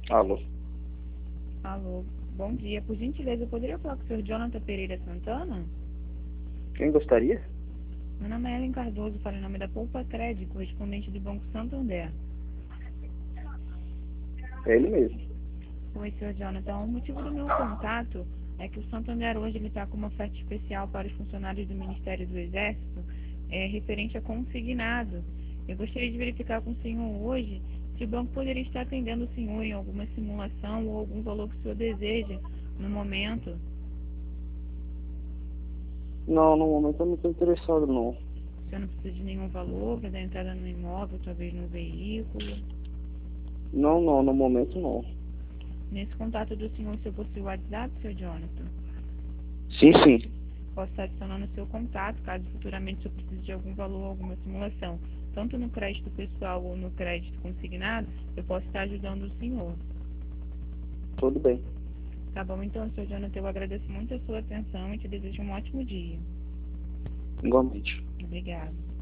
Alô, Alô, bom dia. Por gentileza, eu poderia falar com o senhor Jonathan Pereira Santana? quem gostaria? Meu nome é Ellen Cardoso, falo em nome da Poupa Crédito, correspondente do Banco Santander. É ele mesmo. Oi, senhor Jonathan. O motivo do meu contato é que o Santander hoje está com uma oferta especial para os funcionários do Ministério do Exército, referente a consignado. Eu gostaria de verificar com o senhor hoje se o banco poderia estar atendendo o senhor em alguma simulação ou algum valor que o senhor deseja no momento. Não, no momento eu não estou interessado, não. O senhor não precisa de nenhum valor para dar entrada no imóvel, talvez no veículo. Não, não, no momento não. Nesse contato do senhor, se eu possui o WhatsApp, seu Jonathan, Sim, sim. posso estar adicionando o seu contato, caso futuramente eu precise de algum valor, alguma simulação, tanto no crédito pessoal ou no crédito consignado, eu posso estar ajudando o senhor. Tudo bem. Tá bom, então, seu Jonathan, eu agradeço muito a sua atenção e te desejo um ótimo dia. Igualmente. Obrigada.